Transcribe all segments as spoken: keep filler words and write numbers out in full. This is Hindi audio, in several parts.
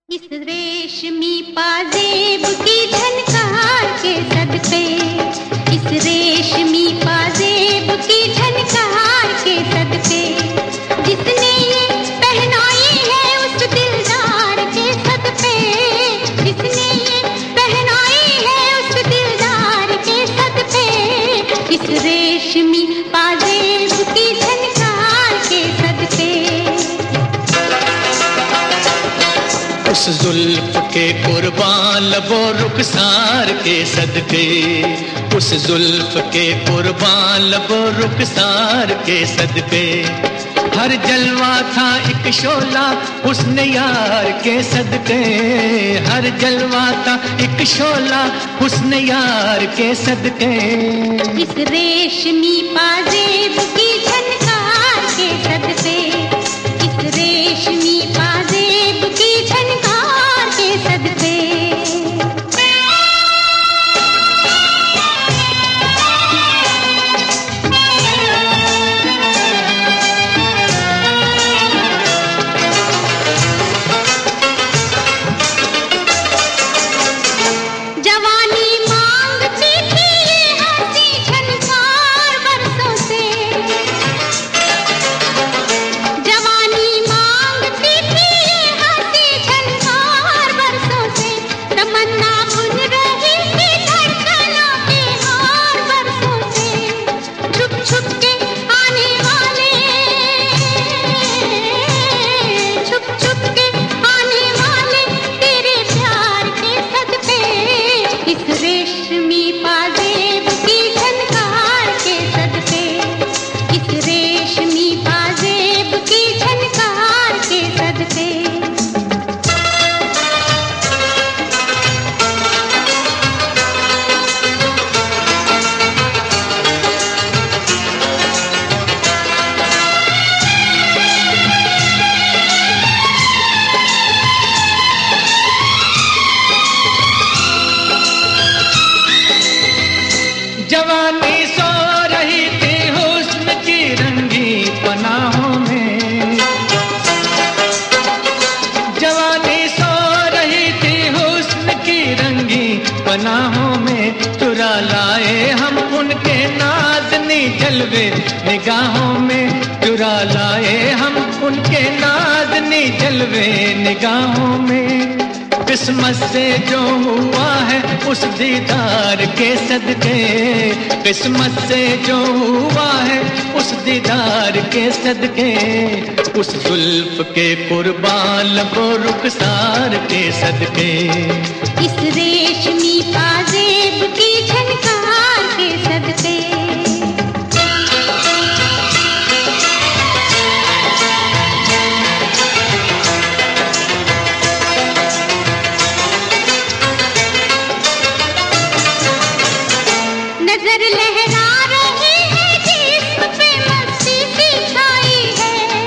इस रेशमी पाजेब की झनकार के सदके, इस रेशमी पाजेब की झनकार के सदके, जिसने ये पहनाई है उस दिलदार के सदके, जिसने ये पहनाई है उस दिलदार के सदके, इस रेशमी पाजेब की झनकार के सदके। उस जुल्फ के कुर्बान लबो रुखसार के सदके, उस जुल्फ के कुर्बान लबो रुखसार के सदके, हर जलवा था एक शोला हुस्न यार के सदके, हर जलवा था एक शोला हुस्न यार के सदके। इस रेशमी पाजेब की झनकार के सदके, इस रेशमी पाजेब की झनकार के सदके। जवानी मांगती थी ये हंसी झनकार बरसों से, जवानी मांगती थी ये हंसी झनकार बरसों से, तमन्ना बुन रही थी धड़कनों के हार बरसों से, छुप छुप के आने वाले, छुप छुप के आने वाले तेरे प्यार के सदके, इस रेशमी पाजेब की झनकार के सदके, इस रेशमी पाजेब की झनकार के सदके। जवानी सो रही थी हुस्न की रंगी पनाहों में, जवानी सो रही थी हुस्न की रंगी पनाहों में, चुरा लाए हम उनके नाज़नी जलवे निगाहों में, चुरा लाए हम उनके नाज़नी जलवे निगाहों में। किस्मत से जो हुआ है उस दीदार के सदके, किस्मत से जो हुआ है उस दीदार के सदके, उस जुल्फ के कुर्बान लबो रुखसार के सदके। इस रेशमी पाजेब की झनकार के सदके। नजर लहरा रही है जिस्म पे मस्ती सी छाई है,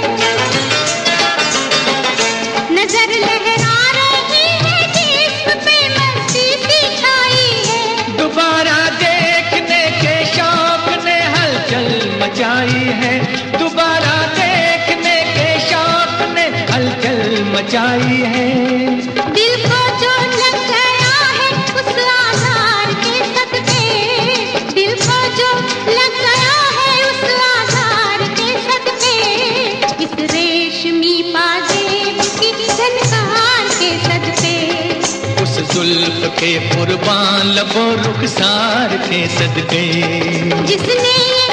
नजर लहरा रही है जिस्म पे मस्ती सी छाई है, दोबारा देखने के शौक ने हलचल मचाई है, दोबारा देखने के शौक ने हलचल मचाई है। दिल को जो लग गया है उस आधार के सदके, दिल को जो लग गया है उस आधार के सदके, इस रेशमी पाजेब की झनकार के सदके, उस जुल्फ के कुर्बान लबो रुखसार के सदके, जिसने ये